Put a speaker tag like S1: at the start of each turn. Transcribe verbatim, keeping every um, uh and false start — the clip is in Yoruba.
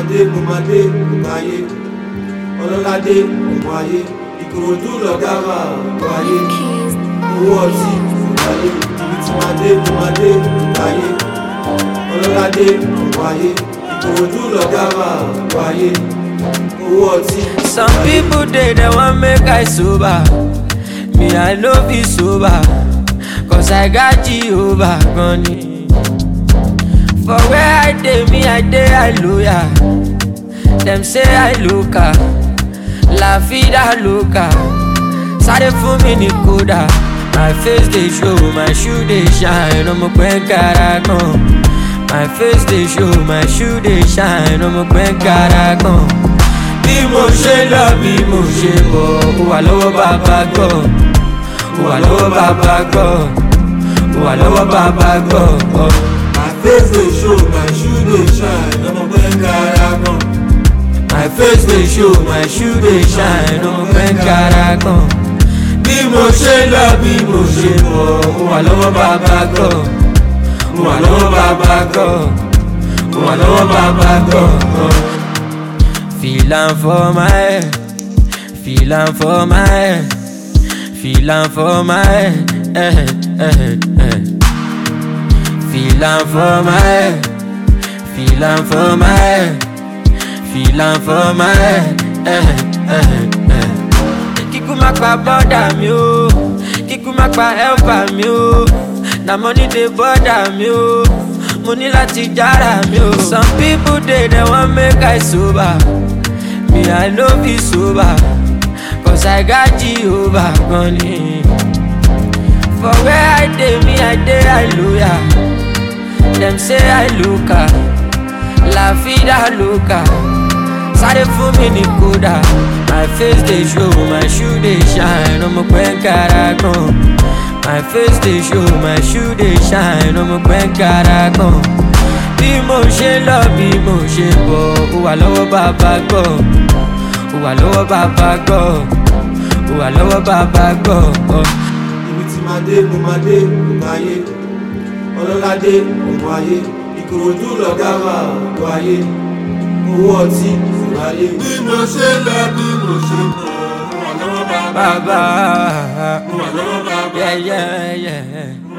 S1: máa dé mo máa dé ògùn ayé ọlọ́ládé ògùn ayé ìkòròdú lọ̀gá wa ògùn ayé owó ọtí ògùn ayé ibi tí máa dé mo máa dé ògùn ayé ọlọ́ládé ògùn ayé ìkòròdú lọ̀gá wa ògùn ayé owó ọtí.
S2: Some people dey they wan make I sober, me I no be sober, cause I got Jehovah gunny. For where I dey, me I dey I loyal. Them say I loca, la vida loca. Sáré fún mi ní kódà. My face dey show, my shoe dey shine. Ọmọ pẹ́ ń kára kan. My face dey show, my shoe dey shine. Ọmọ pẹ́ ń kára kan. Bí mo ṣe lọ, bí mo ṣe bọ̀, ó wà lọ́wọ́ bàbá gbọ́. Ó wà lọ́wọ́ bàbá gbọ́. Ó wà lọ́wọ́ bàbá gbọ́.
S1: My face dey show, my shoe dey shine. Ọmọ pẹ́ ń kára kan.
S2: My face dey show, my shoe dey shine. Ọmọ pẹ́ ń kára kan. Bí mo ṣe lọ, bí mo ṣe bọ̀, ó wà lọ́wọ́ bàbá gbọ́. Ó wà lọ́wọ́ bàbá gbọ́. Ó wà lọ́wọ́ bàbá gbọ́. Feel am for my head, feel am for my head, feel am for my head, eh, eh, eh. Feel am for my head, feel am for my head, feel am for my head, eh, eh, eh. Kíkú má pa bọ́dà mi o, kíkú má pa helper mi o, na money dey bother mi o, mo ní láti jára mi o. Some people dey they wan make I sober, me I no be sober, cause I got Jehovah gunny. For where I dey, me I dey I loyal. Them say I loca, la vida loca. Sáré fún mi ní kódà. My face dey show, my shoe dey shine. Ọmọ pẹ́ ń kára kan. My face dey show, my shoe dey shine. Ọmọ pẹ́ ń kára kan. Bí mo ṣe lọ, bí mo ṣe bọ̀, ó wà lọ́wọ́ bàbá gbọ́. Ó wà lọ́wọ́ bàbá gbọ́. Ó wà lọ́wọ́ bàbá gbọ́.
S1: Ibi tí máa dé mo máa dé ògùn ayé ọlọ́ládé ògùn ayé ìkòròdú lọ̀gá wa ògùn ayé owó ọtí ògùn ayé. Bí mo ṣe lọ, bí mo ṣe bọ̀, ó wà lọ́wọ́ bàbá.
S2: Bàbá.
S1: Ó wà lọ́wọ́ bàbá.
S2: Yeah, yeah, yeah.